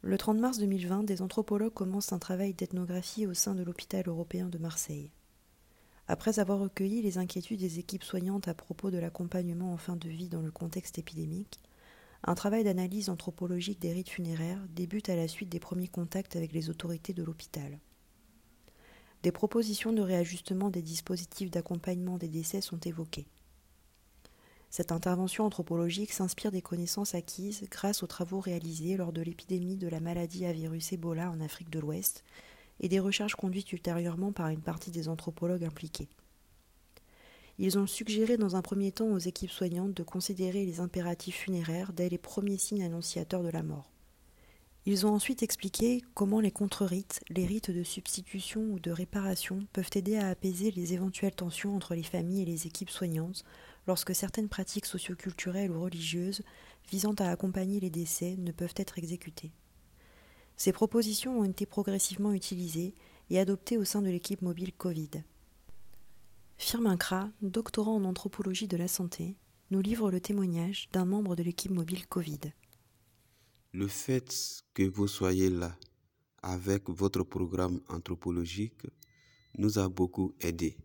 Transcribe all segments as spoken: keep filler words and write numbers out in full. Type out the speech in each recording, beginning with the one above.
Le trente mars deux mille vingt, des anthropologues commencent un travail d'ethnographie au sein de l'hôpital européen de Marseille. Après avoir recueilli les inquiétudes des équipes soignantes à propos de l'accompagnement en fin de vie dans le contexte épidémique, un travail d'analyse anthropologique des rites funéraires débute à la suite des premiers contacts avec les autorités de l'hôpital. Des propositions de réajustement des dispositifs d'accompagnement des décès sont évoquées. Cette intervention anthropologique s'inspire des connaissances acquises grâce aux travaux réalisés lors de l'épidémie de la maladie à virus Ebola en Afrique de l'Ouest et des recherches conduites ultérieurement par une partie des anthropologues impliqués. Ils ont suggéré dans un premier temps aux équipes soignantes de considérer les impératifs funéraires dès les premiers signes annonciateurs de la mort. Ils ont ensuite expliqué comment les contre-rites, les rites de substitution ou de réparation peuvent aider à apaiser les éventuelles tensions entre les familles et les équipes soignantes lorsque certaines pratiques socioculturelles ou religieuses visant à accompagner les décès ne peuvent être exécutées. Ces propositions ont été progressivement utilisées et adoptées au sein de l'équipe mobile Covid. Firmin Kra, doctorant en anthropologie de la santé, nous livre le témoignage d'un membre de l'équipe mobile Covid. Le fait que vous soyez là avec votre programme anthropologique nous a beaucoup aidés.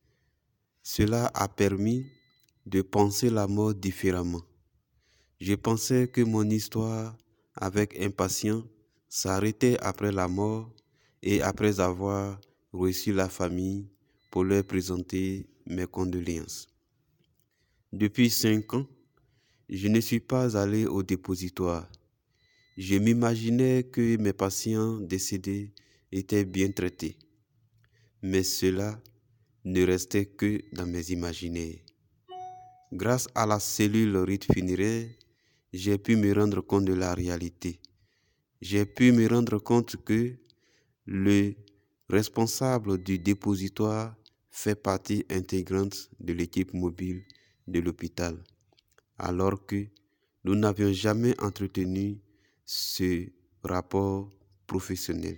Cela a permis de penser la mort différemment. Je pensais que mon histoire avec un patient s'arrêtait après la mort et après avoir reçu la famille pour leur présenter mes condoléances. Depuis cinq ans, je ne suis pas allé au dépositoire. Je m'imaginais que mes patients décédés étaient bien traités, mais cela ne restait que dans mes imaginaires. Grâce à la cellule rite funéraire, j'ai pu me rendre compte de la réalité. J'ai pu me rendre compte que le responsable du dépositoire fait partie intégrante de l'équipe mobile de l'hôpital, alors que nous n'avions jamais entretenu ce rapport professionnel.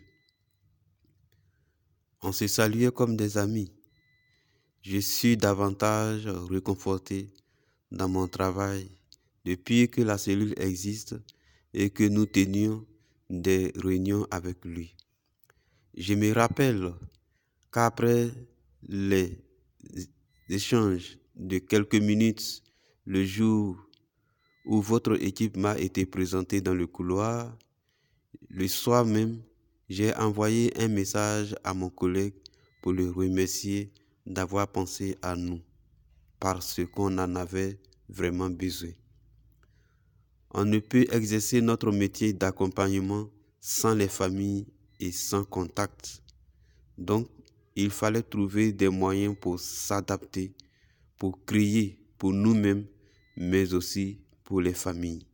On se saluait comme des amis. Je suis davantage réconforté dans mon travail depuis que la cellule existe et que nous tenions des réunions avec lui. Je me rappelle qu'après les échanges de quelques minutes, le jour où votre équipe m'a été présentée dans le couloir, le soir même, j'ai envoyé un message à mon collègue pour le remercier d'avoir pensé à nous, parce qu'on en avait vraiment besoin. On ne peut exercer notre métier d'accompagnement sans les familles et sans contact. Donc, il fallait trouver des moyens pour s'adapter, pour crier pour nous-mêmes, mais aussi pour les familles.